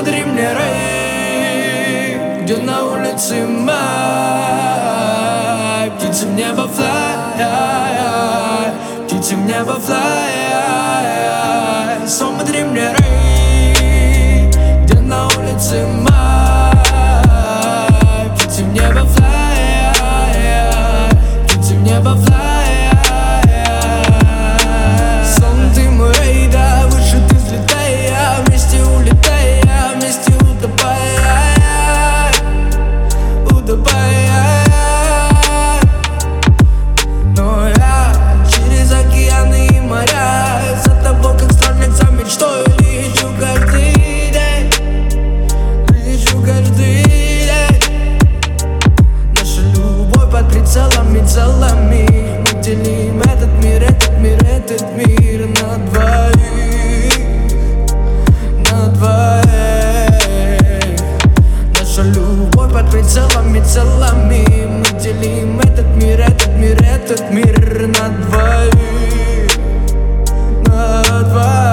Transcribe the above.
подари мне рай, где на улице май. Птицы в небо fly, птицы в небо fly. Сон подари мне рай, где на улице май. Птицы в небо fly, птицы в небо fly. Целыми мы делим этот мир на двоих, на двоих. Наша любовь под прицелами целыми мы делим этот мир на двоих, на двоих.